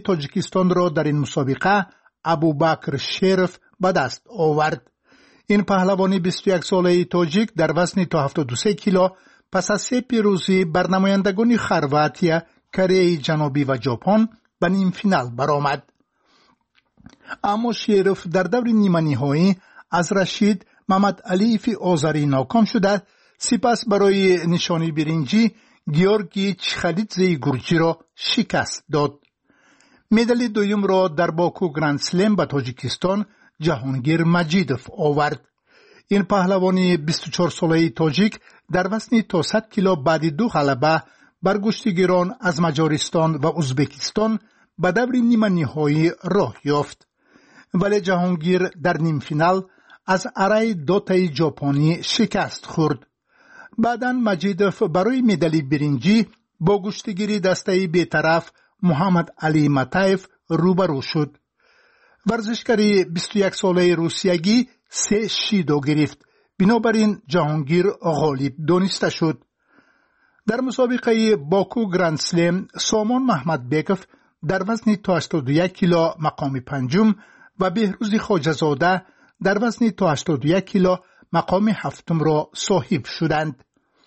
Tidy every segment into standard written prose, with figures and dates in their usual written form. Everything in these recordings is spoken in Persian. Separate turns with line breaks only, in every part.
تاجیکستان را در این مسابقه ابوبکر شرف به دست آورد. این پهلوانی 21 ساله تاجیک در وزن تا 73 کیلو پس از 3 پیروزی بر نمایندگان خرواتیا، کره جنوبی و ژاپن به نیم فینال برآمد. اما شرف در دور نیمه نهایی از رشید محمدعلیف آذری ناکام شده، سپس برای نشانی برنجی گیورگی چخلیدزه گرجی را شکست داد. مدال دوم را در باکو گرند سلم به تاجیکستان جهانگیر مجیدوف آورد. این پهلوانی 24 ساله تاجیک در وزن تا 100 کیلو بعد 2 غلبه بر گشتگیران از مجارستان و ازبکستان به دور نیمه نهایی راه یافت. ولی جهانگیر در نیم فینال از ارای دوتای ژاپنی شکست خورد. بعداً مجیدوف برای مدال برنجی با گشتگیری دسته بی‌طرف محمد علی متایف روبرو شد. ورزشکار 21 ساله روسیگی 3 شیدو گرفت. بنابراین جهانگیر غالب دانسته شد. در مسابقه باکو گرند سلم سامان محمد بیکوف در وزن تا 81 کیلو مقام پنجم و بهروز خواجه‌زاده در وزن تا 81 کیلو مقام هفتم را صاحب شدند.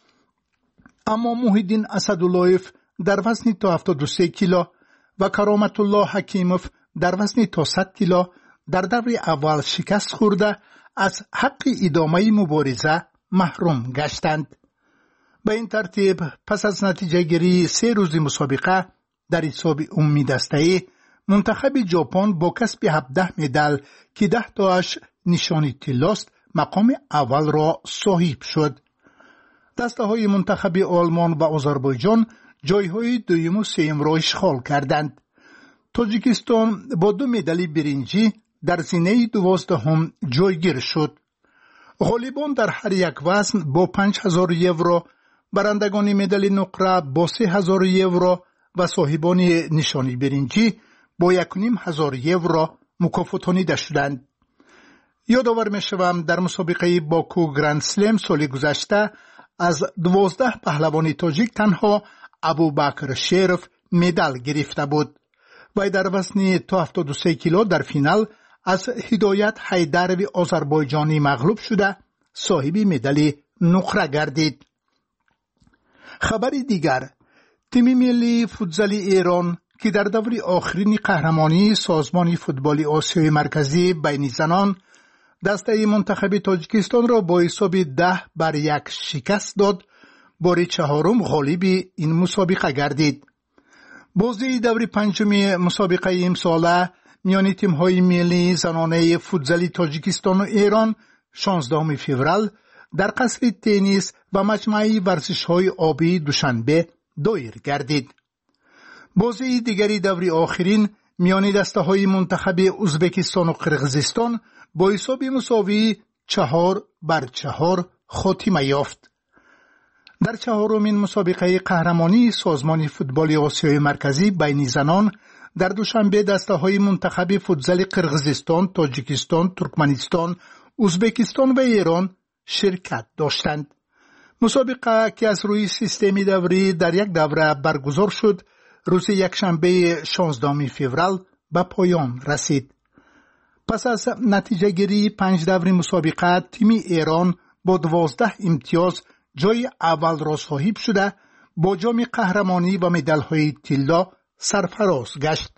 اما محیدین اسداللهیف در وزن تا 73 کیلو و کرامت الله حکیموف در وزن تا 100 کیلو در دور اول شکست خورده از حق ادامه مبارزه محروم گشتند. به این ترتیب پس از نتیجه گیری 3 روز مسابقه در حساب عمومی دسته‌ای منتخب ژاپن با کسب 17 مدال که 10 تاش نشانی طلاست مقام اول را صاحب شد. دسته‌های منتخب آلمان و آذربایجان جایهای دوم و سوم را اشغال کردند. تاجیکستان با 2 مدال برنجی در زینه 12 جایگیر شد. غالبان در هر یک وزن با 5000 یورو، برندگان مدال نقره با 3000 یورو و صاحبان نشانی برنجی با 1500 یورو مکافاتانیده شدند. یادآور می‌شوم در مسابقه باکو گرند سلم سال گذشته از 12 پهلوان تاجیک تنها ابوبکر شرف مدال گرفته بود و در وزن تا 73 کیلو در فینال از هدایت حیدروی آذربایجانی مغلوب شده صاحب مدال نقره گردید. خبر دیگر، تیم ملی فوتزال ایران که در دور آخرین قهرمانی سازمان فوتبال آسیای مرکزی بین زنان دسته منتخب تاجیکستان را با حساب 10-1 شکست داد، بار چهارم غالب این مسابقه گردید. بازی دور پنجم مسابقه امساله میان تیم‌های ملی زنانه فوتزال تاجیکستان و ایران 16 فوریه در قصر تنیس و مجمع ورزش‌های آبی دوشنبه دایر گردید. بازی دیگری دور آخرین میان دسته‌های منتخب ازبکستان و قرقیزستان با حساب مساوی 4-4 خاتمه یافت. در چهارمین مسابقه قهرمانی سازمان فوتبال آسیای مرکزی بین زنان در دوشنبه دسته‌های منتخب فوتزال قرقیزستان، تاجیکستان، ترکمنستان، ازبکستان و ایران شرکت داشتند. مسابقه که از روی سیستمی دوری در یک دوره برگزار شد، روز یکشنبه 16 فوریه به پایان رسید. پس از نتیجه گیری 5 دور مسابقه تیم ایران با 12 امتیاز جای اول را صاحب شده با جام قهرمانی و مدال‌های طلا سرفراز گشت.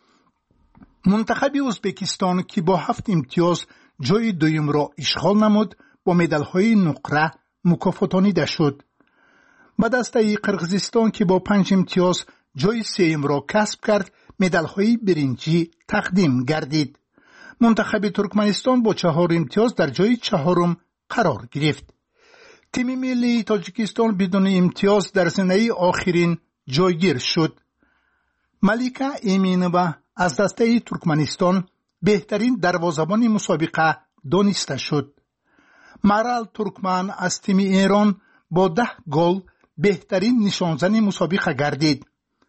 منتخب ازبکستان که با 7 امتیاز جای دوم را اشغال نمود با مدال‌های نقره مکافاتانیده شد. به دسته قرقیزستان که با 5 امتیاز جای سوم را کسب کرد مدال‌های برنجی تقدیم گردید. منتخب ترکمنستان با 4 امتیاز در جای چهارم قرار گرفت. تیم ملی تاجیکستان بدون امتیاز در زینه آخرین جایگیر شد. ملیکا ایمینووا از دسته ترکمنستان بهترین دروازه‌بان مسابقه دانسته شد. مرال ترکمن از تیم ایران با 10 گل بهترین نشانزن مسابقه گردید.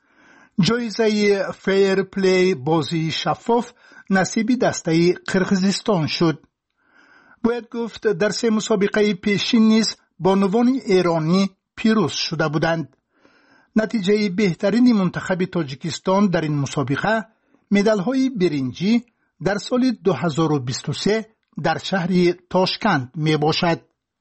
جایزه فیر پلی بازی شفاف نصیب دسته قرقیزستان شد. باید گفت در 3 مسابقه پیشین نیز بانوان ایرانی پیروز شده بودند. نتیجه بهترین منتخب تاجیکستان در این مسابقه مدال‌های برنجی در سال 2023 در شهر تاشکند می باشد.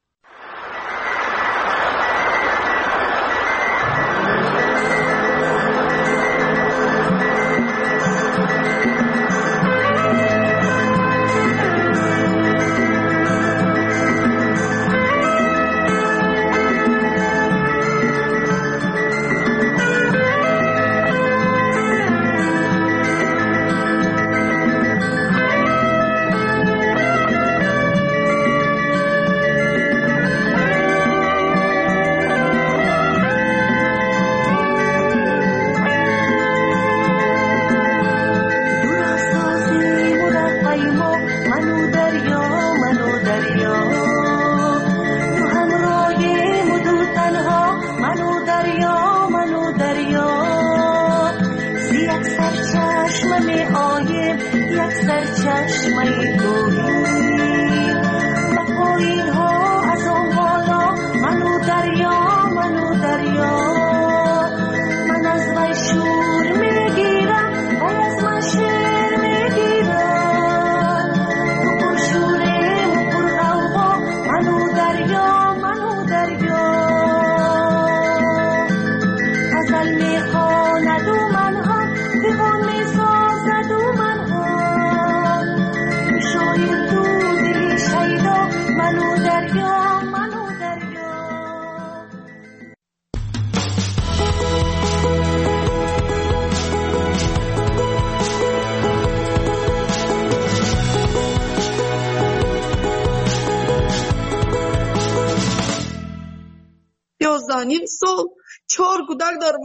نیم سال 4 کودک دارم.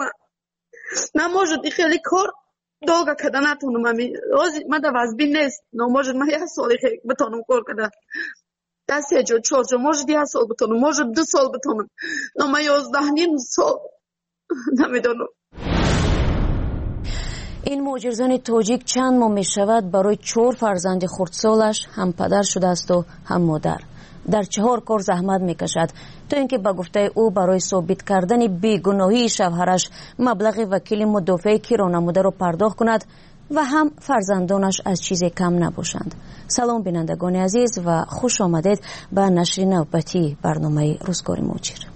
نموجد خیلی کار دوگا کده نتونم. من در وزبی نیست. نموجد من 1 سال بتونم کار کده. دست 4 جا موجد 1 سال بتونم. موجد 2 سال بتونم. نو من 11 نیم سال نمیدونم.
این مهاجرزن تاجیک چند ماه می شود برای 4 فرزند خردسالش هم پدر شده است و هم مادر. در 4 کار زحمت می کشد تا اینکه به گفته او برای ثابت کردن بیگناهی شوهرش مبلغ وکیل مدافع کیرانموده را پرداخت کند و هم فرزندانش از چیزی کم نباشند. سلام بینندگان عزیز و خوش آمدید به نشر نوبتی برنامه روزگار مهاجر.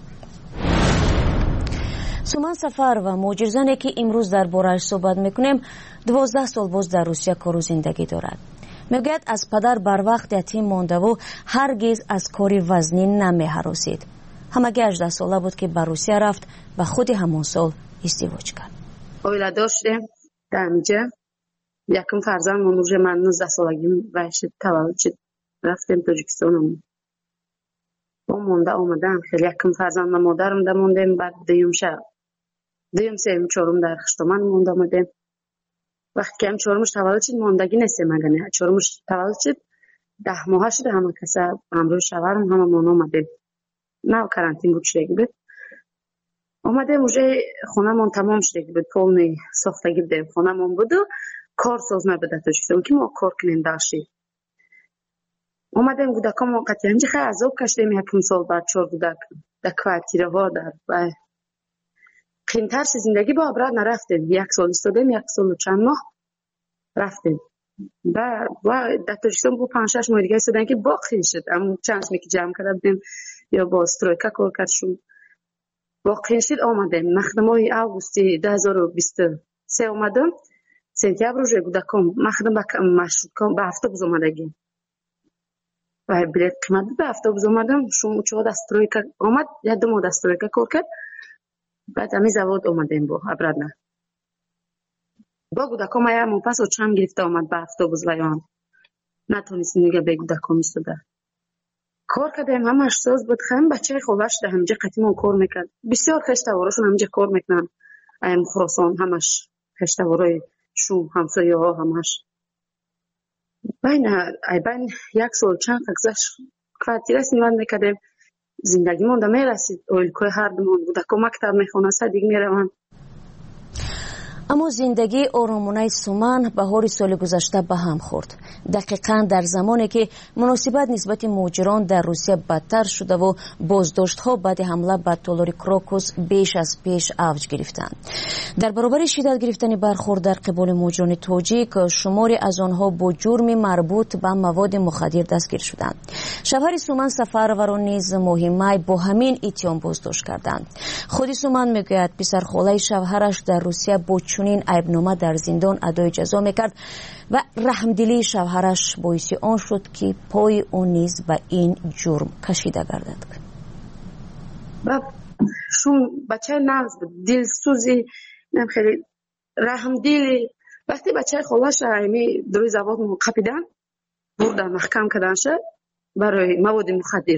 سومن سفر و مهاجرزنی که امروز درباره‌اش صحبت میکنیم 12 سال باز در روسیه کار و زندگی دارد. میگوید از پدر بر وقت یتیم مانده و هرگز از کاری وزنی نمی‌هراسید. همگی 18 ساله بود که به روسیه رفت و خود همون سال ازدواج کرد.
اویلا داشتیم در اینجا یکم فرزند منوژه من 19 سالگیم وحش تولد شد رفتیم تاجیکستان. با مونده آمدم خیلی یکم فرزند من مادرم در موندیم. بعد دویم سوم چهارم در خشتمان مونده آمدیم. وقتی که هم چهارمش تولد شد ماندگی نیستیم اگه چهارمش تولد شد 10 ماه شد همه کسی همراه شوهرم همه مون آمدیم. نه کرانتین بود شده بود. آمدیم اوجه خونه من تمام شده بود. پولنی ساختگی بودیم. خونه من بود و کار ساز نبوده تاجیکستان که ما کار کنیم داشتیم. آمدیم کودکام وقتی همچه خیلی عذاب کشیدیم یکم سال بعد 4 کودک در کوارتیره ها در و قیمتر زندگی با براد نرفتیم. 1 سال استادیم 1 سال و چند ماه رفتیم و در تاجیکستان بود 5-6 ماه دیگه استادن که باقی شد. اما چند می که جمع کرده بودیم یا با استرویکا کار کردشون باقی شد. آمدیم مخدمای اوگوستی 2023 آمدم. سنتیابر روزه کودکام مخدم به افطوبز آمدگیم و بلیت قیمت به افطوبز آمدم. شما چقدر استرویکا آمد 1-2 ماه استرویکا کار کرد. بعد همی زواد آمدیم با ابرادنا با کودکام هم پس و چم گرفته آمد به افطوبز و یان نتونستیم دیگه به کودکام ایستاده کار کردیم. همش ساز بود. خیلی بچه خوبش ده همینجا قدیما کار میکرد. بسیار خشتواراشون همینجا کار میکنن. ایم خراسان همش خشتوارای شوم همسایه ها همش بین 1 سال چند گذشت کوارتیره سیمان میکردیم. زندگی مونده میرسید. اویلکوی هر دومون بودکو مکتب میخونه دیگه میروان.
اما زندگی آرامانه سومن بهار سال گذشته به هم خورد. دقیقاً در زمانی که مناسبت نسبت مهاجران در روسیه بدتر شده و بازداشت‌ها بعد حمله به تالار کراکوس بیش از پیش اوج گرفتند. در برابر شدت گرفتن برخورد در قبال مهاجران تاجیک، شماری از آنها با جرم مربوط به مواد مخدر دستگیر شدند. شوهر سومن سفروران نیز ماه با همین اتهام بازداشت کردند. خود سومن میگوید پسرخاله شوهرش در روسیه با چنین عیبنامه در زندان ادای جزا میکرد و رحمدلی شوهرش باعث آن شد که پای او نیز به این جرم کشیده گردد.
شون بچه ناز دلسوزی نم خیلی رحمدلی وقتی بچه خالش ایمی دروی زواد قپیدن بردن محکم کردن شد برای مواد مخدر.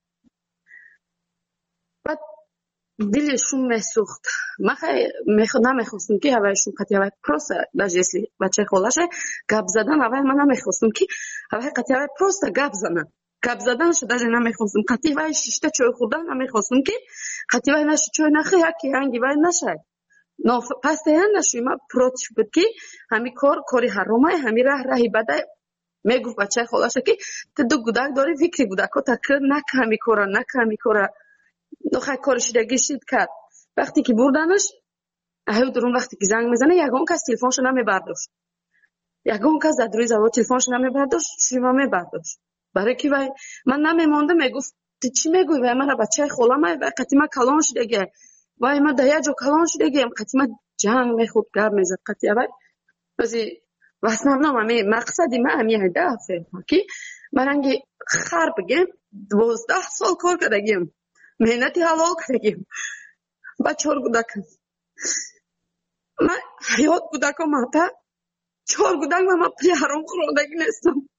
بعد دلشون میسوخت. ما نمیخواستم که هوایشون قطعی هوای پروسته داشتی بچه خالش گپ زدن هوای من نمیخواستم که هوای قطعی هوای پروسته گپ زدن. گپ زدن شده نمیخواستم قطعی هوای شیشته چای خوردن نمیخواستم که قطعی هوای نشه چای نخه یکی هنگی هوای نشه. پس دیگه نشویم پروتش بود که همی کاری حرامه همی راهی بده میگفت بچه خالش که تو گودک داری فکری گودکو تکرار نکه کارا نخواه کارش دیگه کرد. وقتی که بردنش اهو درون وقتی که زنگ میزنه یگان کس تلفنش نمیبرداشت. یگان کس در دروی زواد تلفنش نمیبرداشت شیما میبرداشت. برای که من نمیمونده میگفت تو چی میگوی و من بچه خالم قطعی من کلان شدگه وای ما دایا جو کلان شدگه قطعی من جنگ میخورد گرم میزد قطعی وای بازی واسنام همی مقصدی من همی هدفه که من انگی خر بگیم 12 سال کار کردگیم مهنتی حلال کردگیم با 4 گودکم من حیات گودکم ماتا 4 گودک من پری حرام خوردگی نیستم.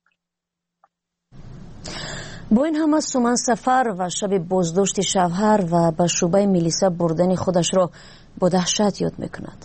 با این همه سومن سفر و شب بازداشت شوهر و به شعبه میلیسا بردن خودش را با دهشت یاد میکند.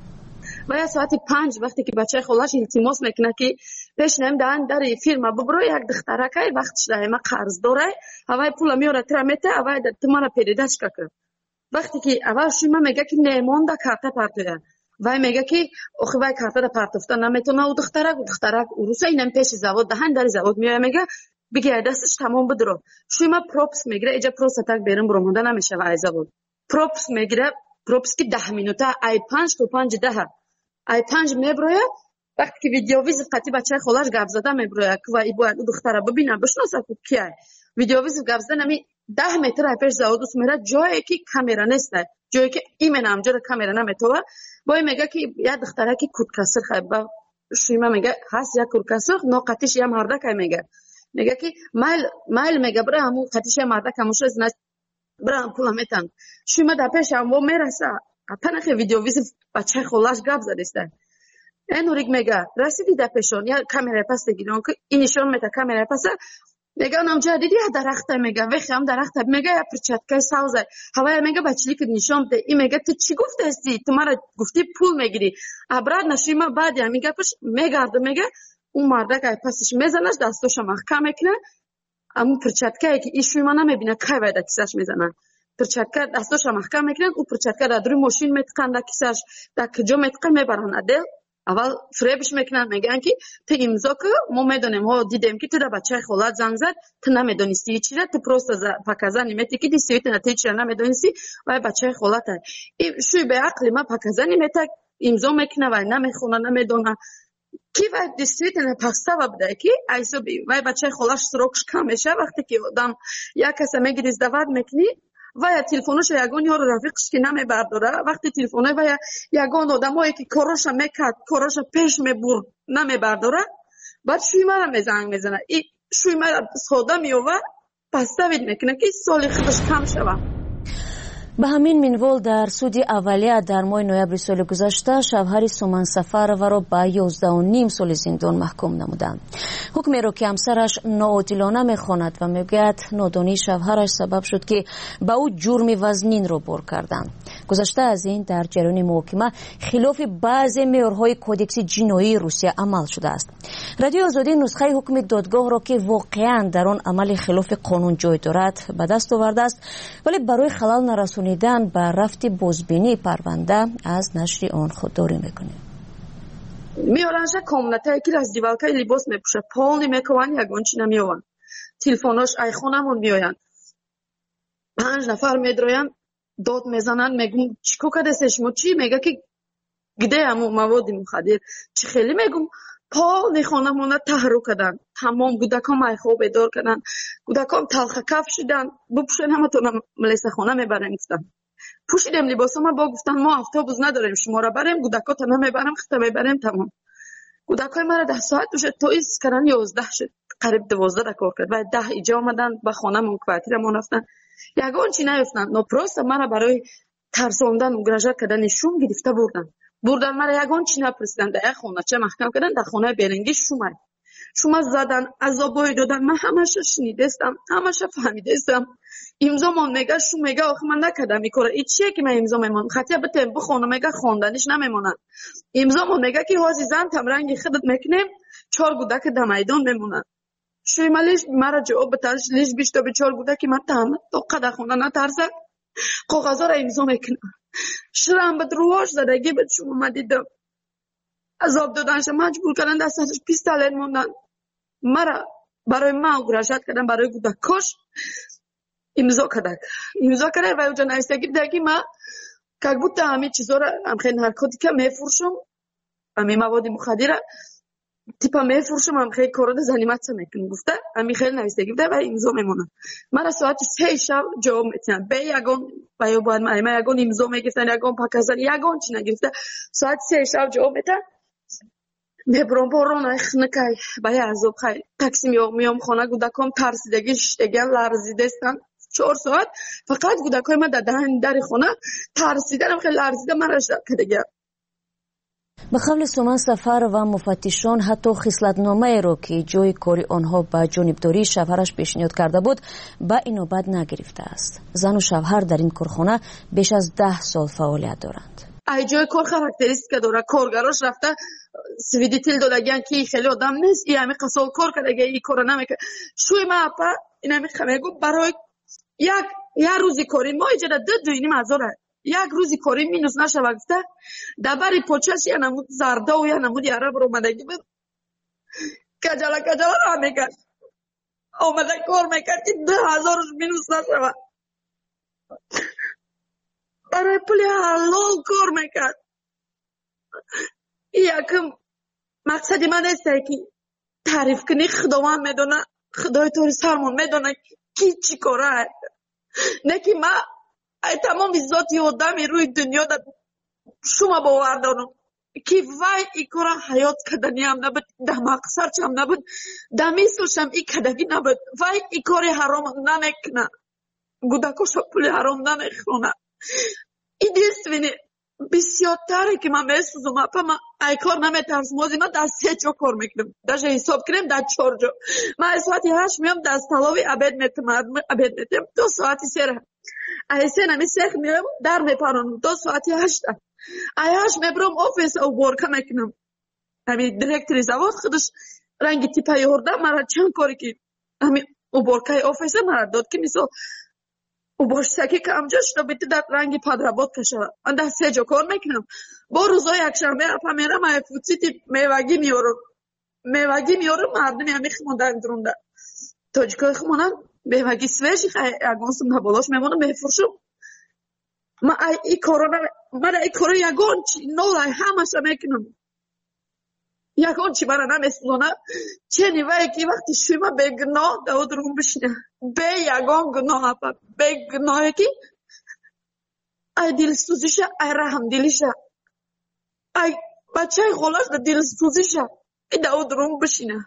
و یا ساعت 5 وقتی که بچه خالش التماس میکنه که پیش نیم دهن در فیرما ببرو یک دخترکه وقتش ده ما قرض داره هوای پول میاره ترمته هوای تمام پیریدش کرد. وقتی که اول شما میگه که نمونده کارت پارتویا وای میگه که آخه وای کارت پارتوفتا نمیتونه او دخترک روسا اینم پیش زواد دهن در زواد میاد میگه بگه دستش تمام بدرو شما پروپس میگیره اینجا پروپس تک بیرون برمونده نمیشه وای زواد پروپس میگیره پروپس که 10 مینوته ای 5 تا 5 10 ای 5 میبروه وقتی که ویدیو ویز قطعی بچه خالش گپ زده میبروه که وای باید دختره ببینه بشناسه که کیه ویدیو ویز گپ زده نمی 10 متر پیش زوادوس میره جایی که کامera نیست جایی که ایمن همجور کامera نمیتوه وای میگه که یا دختره که کودکسر خیلی شیما میگه هست یا کودکسر ناقطیش یا مردک میگه که مایل میگه برای همون قطیش مردک همونش از نش برای هم پول میتن شیما در پیش هم میرسه پنخ ویدیو ویز بچه خلاش گپ زده اینوریک میگه رسیدی در پیشون یا کامera پس دیگه که اینشون میته کامera پس میگه اونم جدیدی درخت میگه وخم درخت میگه یا پرچتکای ساوزه هوای میگه بچلی که نشون ده این میگه تو چی گفته هستی تو مرا گفتی پول میگیری ابراد نشیما بعد یا میگه پش میگرده میگه اون مردک پسش میزنش دستش محکم میکنه اما پرچتکایی که ایشون ما نمیبینه کی وعده کیسش میزنن پرچتکا دستش محکم میکنن او پرچتکا در روی ماشین میتقن در کیسش در کجا میتقن میبرن عدل اول فریبش میکنن میگن که تو امضا که ما میدونیم ها دیدیم که تو در بچه خالت زنگ زد تو نمیدونستی چی را تو پروست پاکزن نمیتی که دیسیویت نتیجه را نمیدونستی و بچه خالت شوی به عقل ما پاکزن نمیتا امضا میکنه و نمیخونه نمیدونه کی و دیسیویت نپاستا و بده که ایسو بی و بچه خالش سروکش کم میشه وقتی که آدم یک کس میگه ازدواج میکنی و یا تلفنش یگان یارو رفیقش که نمیبرداره وقتی تلفنه و یگان آدمایی که کاراش میکرد کاراش پیش میبرد نمیبرداره بعد شوی مرا میزنگ میزنه این شوی مرا ساده میوه پس دوید میکنه که سالی خودش کم شوه.
به همین منوال در سود اولیه در ماه نوامبر سال گذشته شوهر سومن سفرова را به 11.5 سال زندان محکوم نمودند. حکمی را که همسرش ناعادلانه میخواند و میگوید نادانی شوهرش سبب شد که به او جرم وزنین را بار کردند. گذشته از این در جریان محاکمه خلاف بعضی معیارهای کودکس جنایی روسیه عمل شده است. رادیو آزادی نسخه حکم دادگاه را که واقعا در آن عمل خلاف قانون جای دارد به دست آورده است ولی برای خلل نرسانی شنیدن به رفت بازبینی پرونده از نشر آن خودداری میکنیم.
میارنش کامنته یکی از دیوالکای لباس میپوشه، پولنی میکوان یگان چی نمیوان، تلفناش ایخونمون میآیند، 5 نفر میدروین داد میزنن، میگم چیکو کردش مو چی، میگه که گده همو مواد مخدر چی، خیلی میگم پولنی خانمونه تحرک کردن، تمام گودکام ایخو بیدار کردن، گودکام تلخ کف شدن، بپوشن همتون ملیسه خانه میبرن. گفتن پوشیدم لباسم، با گفتن ما اتوبوس نداریم شما را بریم، گودکا تنها میبرم خطه میبریم. تمام گودکای مرا 10 ساعت دوشه تویز کردن، 11 شد، قریب 12 را کار کرد و 10 ایجا آمدن به خانه من کوارتیرمون رفتن، یگان چی نیفتن، نپروست مرا برای ترساندن و گرجت کردن شوم گرفته بردن مرا، یگان چی نپرسیدن، در خانه چه محکم کردن، در خانه بیرنگی شوم زدن، عذابای دادن، من همش شنیدستم، همش فهمیدستم. امضا من میگه شو میگه آخه من نکردم میکره، این چیه که من امضا میمونم، خطیه بتیم بخونه میگه خواندنش نمیمونن، امضا من میگه که عزیزان تم رنگی خودت میکنیم 4 گودک در میدان میمونن. شوی مالیش مرا جواب بتاش لیش بیشتر به 4 گودک من تام تو قد خونه نترسه، کاغذا را امضا میکنم، شرم به درواش زدگی به شما من دیدم، عذاب دادنش مجبور کردن دستش پیستالت موندن، مرا برای ما گرجت کردن، برای گودکاش امضا کرده و اوجا نویسته که ما как будто همه چیزا را هم خیلی نارکوتیکا میفروشم، همه مواد مخدر تیپا میفروشم، هم خیلی کارا زنیمت میکنم. گفته همین خیلی نویسته که و امضا میمونم. من ساعت 3 شب جواب میتونم به یگان و باید من یگان امضا میگفتن، یگان پاکستان یگان چی نگرفته، ساعت 3 شب جواب میتونم میبرم بارون اخنکای با عذاب خیلی تاکسی میام خانه، گودکام ترسیدگی شتگن لرزیده استن 4 ساعت فقط گودکای ما در خانه ترسیدن، خیلی لرزیده من رشد کردگم.
به قول سومن سفر و مفتشان حتی خصلتنامه را که جای کاری آنها به جانبداری شوهرش پیشنهاد کرده بود به اینوبت نگرفته است. زن و شوهر در این کارخانه بیش از 10 سال فعالیت دارند.
ای جای کار خاراکتریستیکا داره، کارگراش رفته سویدیتیل دادگن که خیلی آدم نیست، این همه قصال کار کرده، این کار نمیکنه. شوی ما اپا این همه خمیگو برای یک روزی کاری ما ایجاده 2,500 یک روزی کاری مینوس نشود. گفته دبری پوچش یا نمود زرده و یا نمود عرب رو آمدگی بود کجالا را میکرد، آمده کار میکرد که 2,000 مینوس نشود، برای پولی حلال کار میکرد. یکم مقصدی من است که تعریف کنی، خداوند میدونه، خدای تو سرمون میدونه کی چی کاره، نه که من تمام ذاتی آدمی روی دنیا شما باور دارم که وای این کار حیات کدنی هم نبود، ده مقصرچ هم نبود، ده میسوش هم این کدگی نبود، وای این کار حرام نمیکنه، گودکوش پول حرام نمیخونه. این دیست بینی بسیارتره که من میسوزم، اپا من ای کار نمیترسم، موزی من در 3 جا کار میکنم، در حساب کنیم در 4 جا، من ساعتی 8 میام در سلاوی عبید میتم 2 ساعتی سره ایسه نمی سخ میام در میپرانم 2 ساعتی 8 ایاش میبرم آفیس او بارکه میکنم. همین دیرکتری زواد خودش رنگی تیپه یورده مرا چند کاری که همین او بارکه آفیس مرا داد که مثل او باشتکی که همجا شده بیتی در رنگی پدرباد کشه. من در 3 جا کار میکنم. با روزای یکشنبه اپا میرم ای فوتسیتی میوگی میارم مردمی همی خموندن درونده تاجیکای خمونن میوگی سویجی اگانسم نبالاش میمونم میفروشم. من ای کارو یگان چی نولای همش میکنم، یگان چی برا نمیسلونه چه نیوه که وقتی شوی من به گناه داود روم بشینه به یگان گناه اپا به گناهی که ای دل سوزیشه ای رحم دلیشه ای بچه خلاص دل سوزیشه ای داود روم بشینه.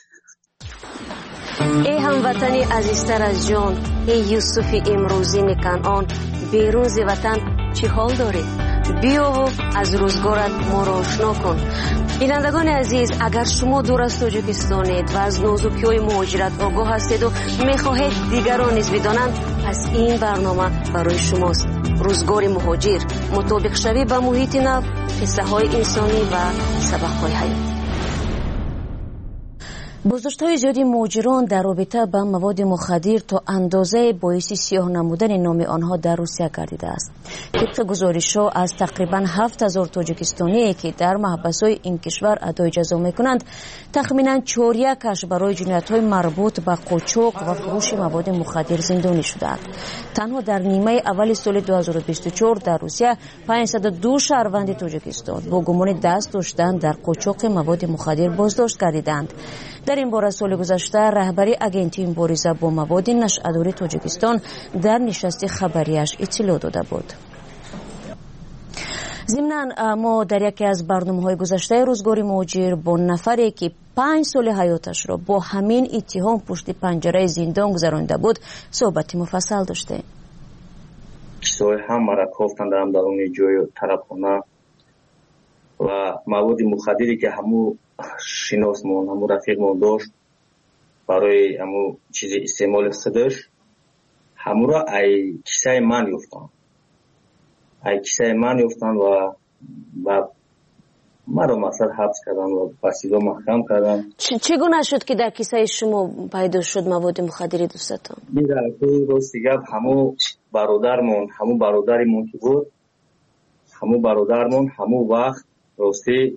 ای هموطن عزیزتر از جان، ای یوسف امروزی کنعان، بیرون ز وطن چی حال داری؟ بیا و از روزگارت ما را آشنا کن. بینندگان عزیز، اگر شما دور از تاجیکستانید و از نازکی‌های مهاجرت آگاه هستید و میخواهید دیگران نیز بدانند، پس این برنامه برای شماست. روزگار مهاجر، مطابق شوی با محیط نو، قصه های انسانی و سبق های حیات. بازداشت‌های زیادی مهاجران در رابطه با مواد مخدر تا اندازه باعث سیاه نمودن نام آنها در روسیه گردیده است. طبق گزارش‌ها از تقریباً 7000 تاجیکستانی که در محبس‌های این کشور ادای جزا می‌کنند، تخمیناً 4/1 برای جنایت‌های مربوط به قاچاق و فروش مواد مخدر زندانی شدند. تنها در نیمه اول سال 2024 در روسیه 502 شهروند تاجیکستان با گمان دست داشتن در قاچاق مواد مخدر بازداشت گردیدند. در این باره سال گذشته رهبری اگنتی مبارزه با مواد نشأه‌داری تاجیکستان در نشست خبریش اطلاع داده بود. ضمناً ما در یکی از برنامه‌های گذشته روزگار مهاجر با نفری که 5 سال حیاتش را با همین اتهام پشت پنجره زندان گذرانده بود صحبت مفصل داشتیم.
کسای هم مرا گفتند در درون جای طلبخانه و مواد مخدری که همو شناسمون همو رفیقمون داشت برای همو چیز استعمال خودش همو را ای کیسه من یفتن و مرا مقصد حبس کردن و بسیجا محکم کردن.
چگونه شد که در کیسه شما پیدا شد مواد مخدری دوستتون؟
میره که راستی گپ همو برادرمون که بود همو وقت راستی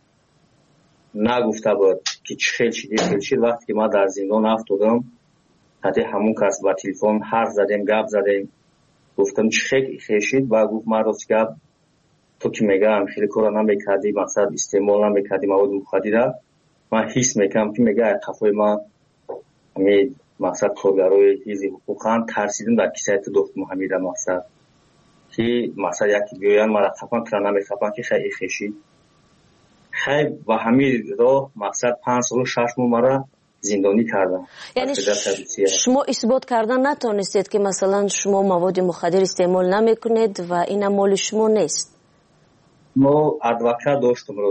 نگفته بود که چه خیل شد. وقتی که ما در زندان افتادم حتی همون کس با تلفن حرف زدیم گپ زدیم گفتم چه خیل شد و گفت ما راستی گپ تو که میگم خیلی کارا نمیکردی مقصد استعمال نمیکردی مواد مخدر من حس میکنم که میگه خفای ما همین مقصد کارگرای حزب حقوقا ترسیدم در کیسه تو دختم حمیده مقصد که مقصد یکی بیاین مرا خفن کنه نمیخفن که خیلی خیشی خیلی و همین راه مقصد 5 سال و 6 ماه مرا زندانی کردن.
یعنی شما اثبات کردن نتونستید که مثلا شما مواد مخدر استعمال نمیکنید و این مال شما نیست؟
ما ادوکات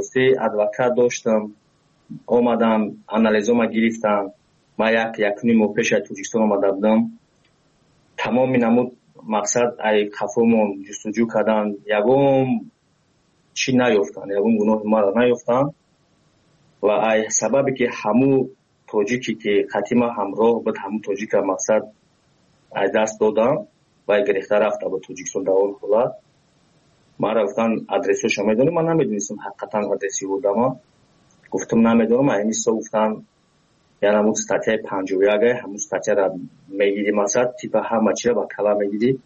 داشتم آمدم انالیزم گرفتم ما یک ماه پیش توجیکستان آمده بودم تمام نمود مقصد ای خفمون جستجو کردن یگم چی نیفتن یگم گناه ما را نیفتن و ای سببی که همو توجیکی که خطیمه همراه بود همو توجیک مقصد از دست دادم و گرفته رفته با توجیکستان در اون حالت ما رفتن ادرسش میدونم من نمیدونستم حقیقتا ادرسی بودم گفتم نمیدونم اینستا گفتن یعنی همون استاتیای 51 همون استاتیا را میگیری مقصد تیپ همه چی را با کلا میگیری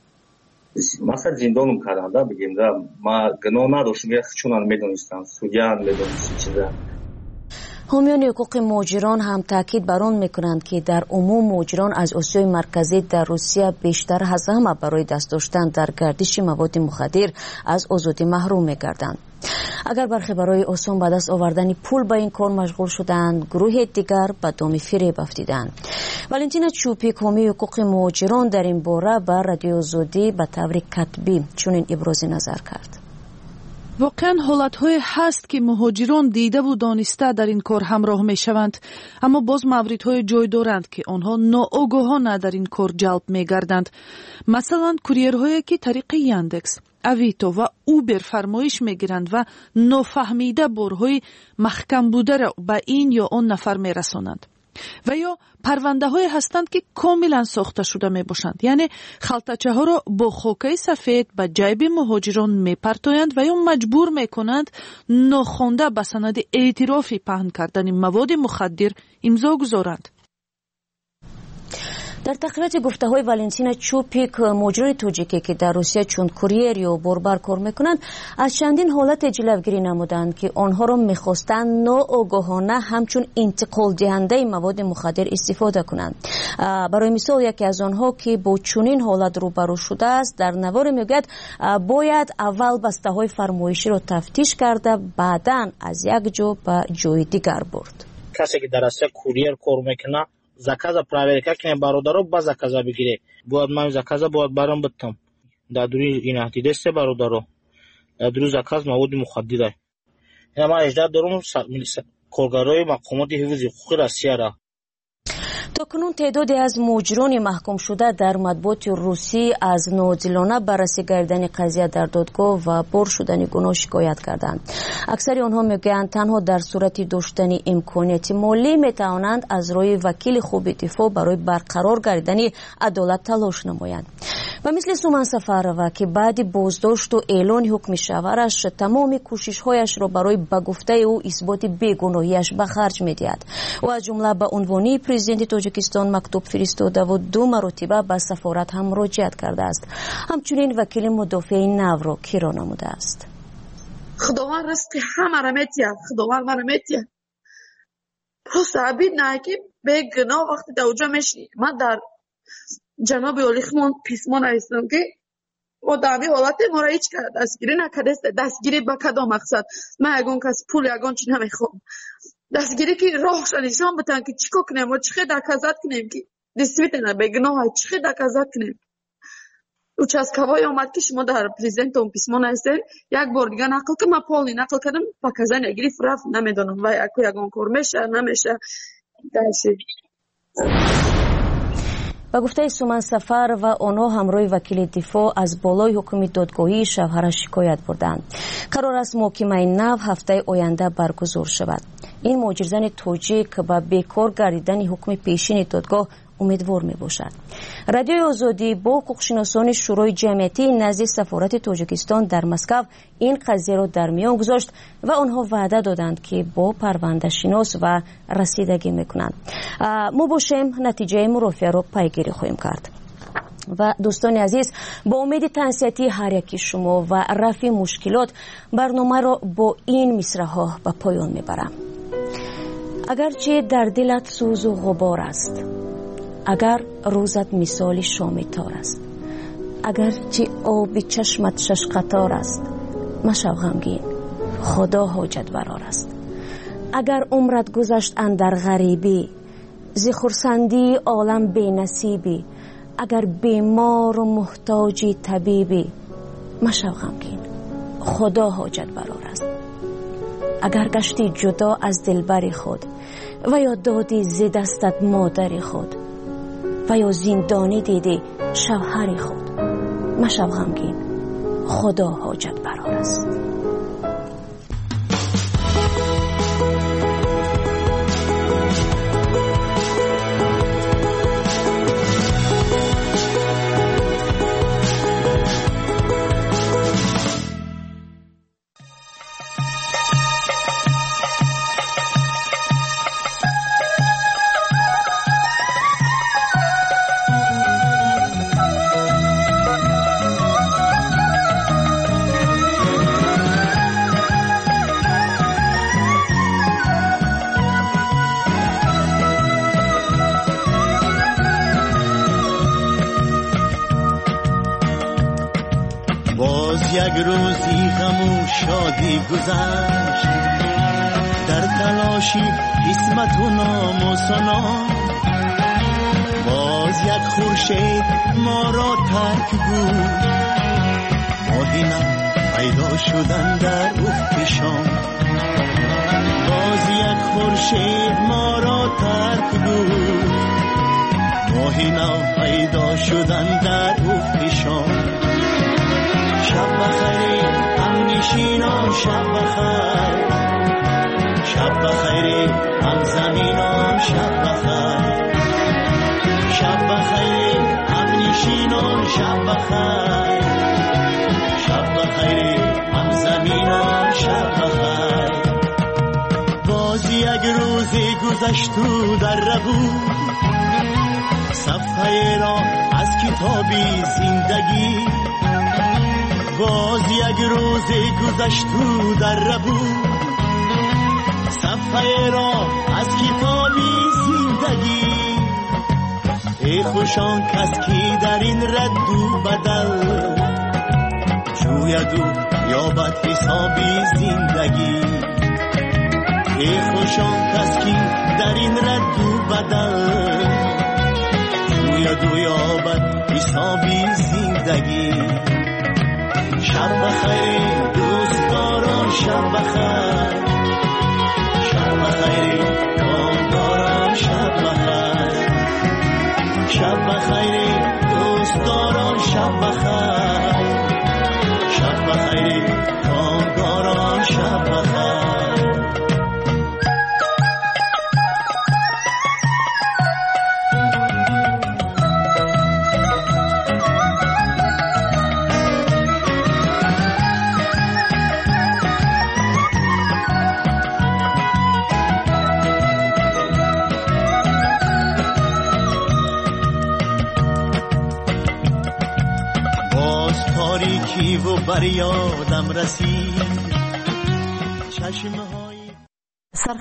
مقصد زندانم کردن بگیم ما گناه نداشتم چون میدونستم سودیان میدونستم چیزا.
حامیان حقوق مهاجران هم تاکید بر آن میکنند که در عموم مهاجران از آسیای مرکزی در روسیه بیشتر از همه برای دست داشتن در گردش مواد مخدر از آزادی محروم میگردند. اگر برخی برای آسان به دست آوردن پول به این کار مشغول شدند، گروه دیگر به دام فریب افتادند. والنتینا چوپیک حامی حقوق مهاجران در این باره به رادیو آزادی به طور کتبی چنین ابراز نظر کرد.
واقعا حالت‌های هست که مهاجران دیده و دانسته در این کار همراه می‌شوند، اما باز موردهای جای دارند که آنها ناآگاهانه در این کار جلب می‌گردند. مثلا کوریرهایی که طریق یاندکس، اویتو و اوبر فرمایش می‌گیرند و نافهمیده بارهای محکم بوده را به این یا آن نفر می‌رسانند. و یا پرونده های هستند که کاملا ساخته شده می باشند، یعنی خلطچه ها را با خاکه سفید به جیب مهاجران می پرتایند و یا مجبور می کنند ناخوانده به سند اعترافی پهن کردن مواد مخدر امضا گذارند.
در تقریبات گفته های والنتینا چوپیک مهاجران تاجیکی که در روسیه چون کوریر یا باربر کار میکنند از چندین حالت جلوگیری نمودند که آنها را میخواستند ناآگاهانه همچون انتقال دهنده مواد مخدر استفاده کنند. برای مثال یکی از آنها که با چنین حالت روبرو شده است در نوار میگوید باید اول بسته های فرمایشی را تفتیش کرده بعداً از یک جا به جای دیگر برد.
کسی که در روسیه کوریر کار میکنه заказа проверка кине бародаро ба заказа бигире бояд ман заказа бояд барам биттам дар дури инахти десте бародаро дар дури заказ маводи мухаддира ина ман 18 дорум коргарои мақомоти ҳифзи ҳуқуқи Россияра.
تاکنون تعدادی از مجرمان محکوم شده در مطبوعات روسی از ناعادلانه بررسی کردن قضیه در دادگاه و بر شدن گناه شکایت کردند. اکثر آنها میگویند تنها در صورت داشتن امکانیت مالی میتوانند از روی وکیل خوب دفاع برای برقرار گردیدن عدالت تلاش نمایند. و مثل سومن سفرова که بعد بازداشت و اعلان حکم شوهرش تمام کوشش‌هایش را برای به گفته او اثبات بیگناهیش به خرج می‌دهد و از جمله به عنوان پرزیدنت تاجیکستان مکتوب فرستاده و 2 مرتبه به سفارت هم مراجعت کرده است. همچنین وکیل مدافع نو را کرا نموده است.
خداوند رزق همه را می‌دهد، خداوند ما را می‌دهد. پس عبید نه که بیگناه وقتی در اونجا میشی. من در جناب اولیخمون پیسمان هستم که و دامی حالت ما را هیچ دستگیری نکرده است. دستگیری به کدام مقصد؟ من یگان کس پول یگان چی نمیخوام. دستگیری که راهش نشان بدن که چیکار کنیم و چقدر دکازات کنیم که دستیتنا بگناه چقدر دکازات کنیم. участковой آمد که شما در پرزیدنتون پیسمان هستید، یک بار دیگه نقل که من پولی نقل کردم پاکزن یگیری رفت نمیدونم و یگان کار میشه نمیشه درسی.
به گفته سومن سفر و آنها همراه وکیل دفاع از بالای حکم دادگاهی شوهرش شکایت بردند. قرار است محاکمه نو هفته آینده برگزار شود. این مهاجرزن تاجیک به بیکار گردیدن حکم پیشین دادگاه امیدوار می باشد. رادیوی آزادی با حقوقشناسان شورای جمعیتی نزد سفارت تاجیکستان در مسکو این قضیه را در میان گذاشت و آنها وعده دادند که با پرونده شناس و رسیدگی میکنند. ما باشیم نتیجه مرافعه را پیگیری خواهیم کرد. و دوستان عزیز، با امید تنصیحاتی هر یکی شما و رفع مشکلات برنامه را با این مصرع‌ها به پایان میبرم. اگرچه در دلت سوز و غبار است، اگر روزت مثال شام تار است، اگرچه آب چشمت شش قطار است، مشو غمگین، خدا حاجت برار است. اگر عمرت گذشت اندر غریبی، ز خرسندی عالم بی نصیبی، اگر بیمار و محتاجی طبیبی، مشو غمگین، خدا حاجت برار است. اگر گشتی جدا از دلبر خود و یا دادی ز دستت مادر خود و یا زندانی دیدی شوهر خود، مشو غمگین، خدا حاجت برار است.
یک روزی غم و شادی گذشت، در تلاشی قسمت و نام و سنا. باز یک خورشید ما را ترک بود، ماهی پیدا شدن در افق شام. باز یک خورشید ما را ترک بود، ماهی پیدا شدن در افق شام. شب بخیر هم نشینان، شب بخیر، شب بخیر هم زمینان، شب بخیر، شب بخیر هم نشینان، شب بخیر، شب بخیر هم زمینان، شب بخیر. باز یک روزی گذشت و در بود، صفحه را از کتابی زندگی. باز یک روزی گذشت و در بود، صفحه را از کتابی زندگی. ای خوشان کس کی در این رد و بدل، جوید و یابد حسابی زندگی. ای خوشان کس کی در این رد و بدل، جوید و یابد حسابی زندگی. شب بخیر دوستداران، شب بخیر، شب بخیر کامداران، شب بخیر. تو بر یادم رسید چشم